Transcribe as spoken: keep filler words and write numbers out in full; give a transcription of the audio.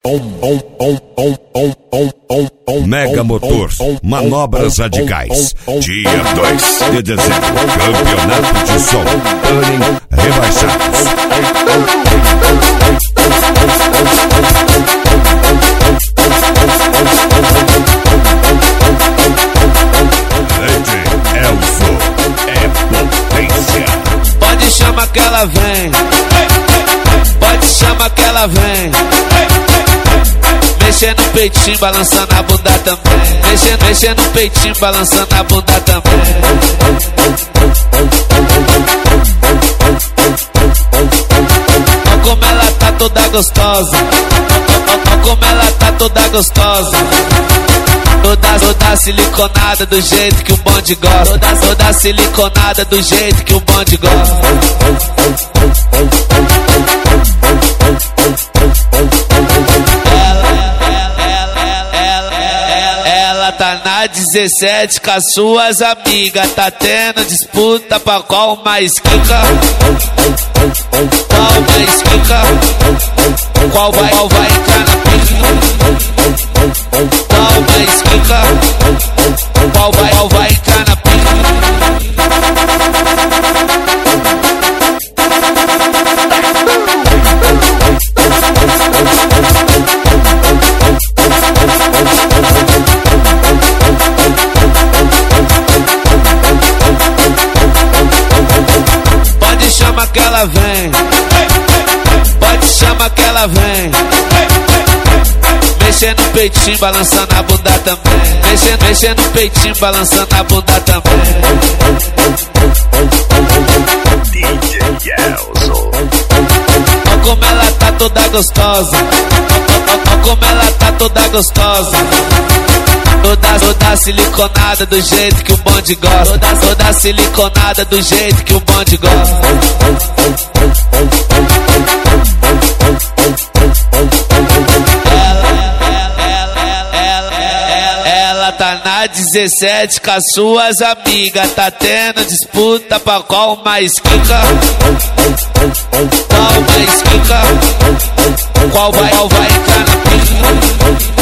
Mega Motors, manobras radicais. Dia dois de dezembro, campeonato de som. Tuning rebaixados. Lady Elzo é potência. Pode chamar que ela vem. Pode chamar que ela vem. Mexendo no peitinho, balançando a bunda também. Mexendo, mexendo no peitinho, balançando a bunda também. Olha como ela tá toda gostosa. Olha como ela tá toda gostosa. Toda, toda siliconada do jeito que o bonde gosta. Toda, toda siliconada do jeito que o bonde gosta. Ela tá na dezessete com as suas amigas. Tá tendo disputa pra qual mais quica. Qual mais quica. Qual vai, qual vai entrar na pica. Qual mais quica. Qual vai, qual vai entrar na pica. Pode chamar que ela vem. Pode chamar que ela vem. Mexendo no peitinho, balançando a bunda também. Mexendo, mexendo no peitinho, balançando a bunda também. D J Elzo. Olha como ela tá toda gostosa. Olha como ela tá toda gostosa. Toda, toda siliconada do jeito que o bonde gosta. Toda, toda siliconada do jeito que o bonde gosta. Ela tá na dezessete com as suas amigas. Tá tendo disputa pra qual mais quica. Qual mais quica. Qual vai, qual vai entrar na pica.